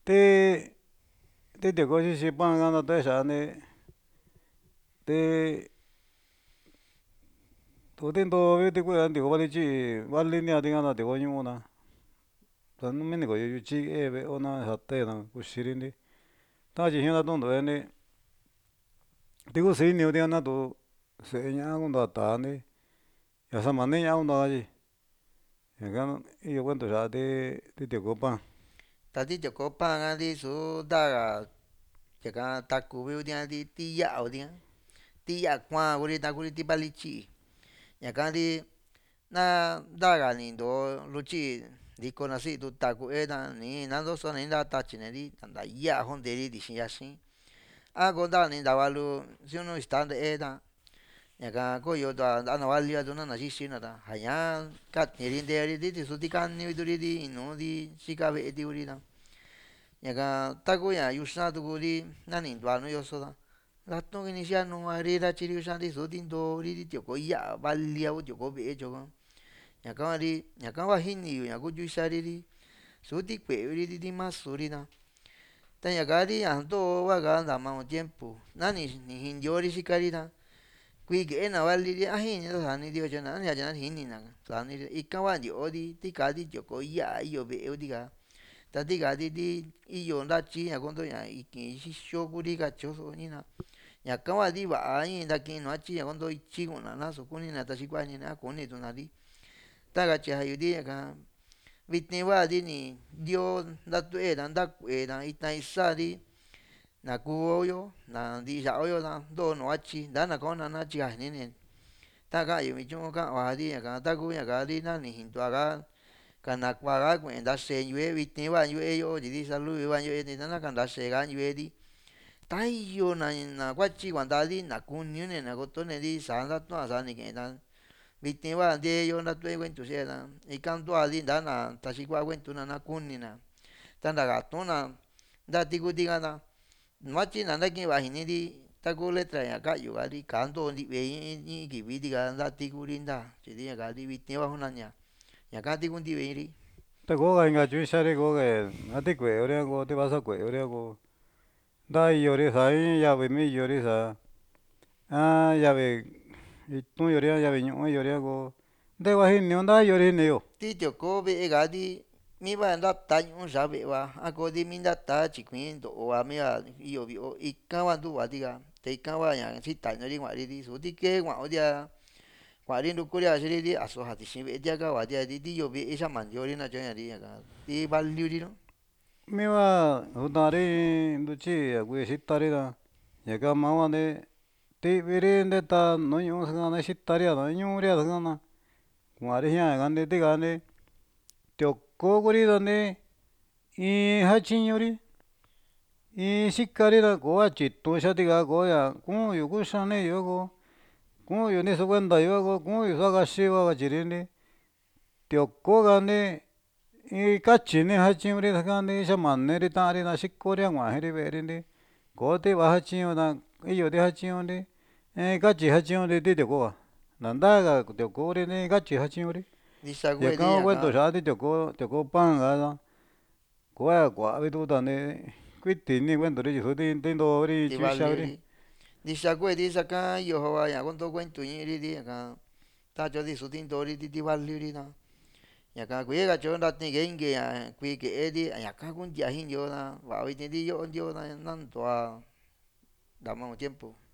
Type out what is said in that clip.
Te te cochi si pan gana te shane te to tento vete ko andi ko vali chi vali ni adi gana te ko ñuna ta no mene ko yu chi eve ona hate na kushirindi ta chi hina tondo ene te ko sei ni odi ana to se ña kundo atani ya sa mane ña kundo ayi yakan iyo cuento ya te ko pan Tati toko pan adi su daga chaka taku vi udia di tiya udia tiya kuan kuri ta kuri ti vali chi ñaka di na daga ni ndo luchi diko na si tu taku eta ni nandoso ni nda tachi ne di tanda ya jonde ri di xin yaxin a ko nda ni nda valu si uno está nde'e ñaka koyo ta nda na vali a na xixi na ta jaña katni ri nteri ti su ti kani turi di inu di xika ve'e ti kuri ta ñaka taku ña yuxan tuku ri nani ntua nu yoso ta latun kini xianu ari ra chiri uxan ti su tinto ri ti tioko ya'a vali a ku tioko ve'e tyoko ñaka hua ri ñaka hua jini yu ña kutyu ixari ri su ti kue'e ri ti masu ri ta ñaka ri ña ntoo kua ka nta maun tiempo nani ni jintiori xika ri ta kui ke'e na vali ri a jini nta sani dio tyo na ni jini na sani ri ika hua ntiori tika ti tioko ya'a iyo ve'e ku tika ta tika ti iyo ntatyi ña konto ña iki xixo kuri katyo so nina ñaka hua ti va'a in ntaki nua tyi ña konto ityi kuna nasu kunina taxi kuanina a kuni tuna ri takatyi jayu ri ñaka viti hua ti ni ndio ntatue ta nta ku'e ta ita isa ri na kuo yo na ntii ya'o yo ta ntoo nua tyi ntana kona na tyikajini ni ta ka'yu vityu ka'ua ri ñaka taku ñaka ri na ni jintua ka kanakua ka ku'e ntase ntue viti hua ntue yo tyi ti salu hua ntue ta na kantase ka ntue ri ta iyo na kuatyi kuanta ri na kunini na kotoni ri sa ntatua sa ni ki'i ta viti hua ntee yo ntatue kuentu xie ta ika ntua ri ntana taxi kua kuentuna na kunina ta nta katuna ntati kuu tika ta nua tyi na ntaki'i va'a ri taku letra ña ka'yu ka ri ka ntoo nti've in kivi tika ntati Kuri nta tyi ri ñaka ri viti hua junania ñaka ti kuu nti've ri te koka inka chu ixari koke a ti kue'eri a ko ti vasa kue'eri a ko nta iyori sa in yavi mi iyori sa a yavi itun yori a yavi ñu'u iyori a ko nte va jinio nta iyori jiniyo ti tioko ve'e ka ti mi va ntata ñu'u xaa ve'e va a koti mi ntata tyikuii nto'o va mia iyo vi'o ika hua ntuva tika ta ika hua ña sita iniri kua'ri ri su ti kee kua'un tia kua'ri ntukuri'a xiri ri asu ja tixi ve'e tiaka va tia ti iyo ve'e xama ntiori nakatye ña ri ñaka ti valiuri nu mi va jutari in ntutyi a kui xitari ta ñaka ma hua nte ti'viri nteta nu ñu'u sakana xitari a ta ñu'uri a sakana kua'ri jiaa ñaka nte tika nte tioko Kuri ta nte in jatyiñuri in xikari ta kò'o tyitu xa tika kò'o ña ku'yo kuxaneyo a ko ku'yo ntiso kuentayo a ko ku'yo sakaxi va katyiri nte tioko ka nte in katyini jatyiñuri sakana nte xamaneri ta'ari na xikori a kua'ajiri ve'eri nte kò'o tiva jatyiñu ta iyori jatyiñu nte katyi jatyiñuri ti tioko ka na ntaga tioko Kuri nte katyi jatyiñuri ndixa kue yaka ti hua ñaka kuento xa'a ti tioko pan ka ta kò'o kuavi tuku ta nte kuiti ini kuentori tyi su ti ntoori ti chu ixauri valiuri ndixa kue ti saka iyo va ña konto kuentu ñi'ri ri ñaka tatyo ti su tintori ti valiuri ta ñaka kuee katyo ntatii ke inke ña kui ke'e ri ñaka kuntia jinio ta va'a viti ti yo'o ndio ta nantua nta maun tiempo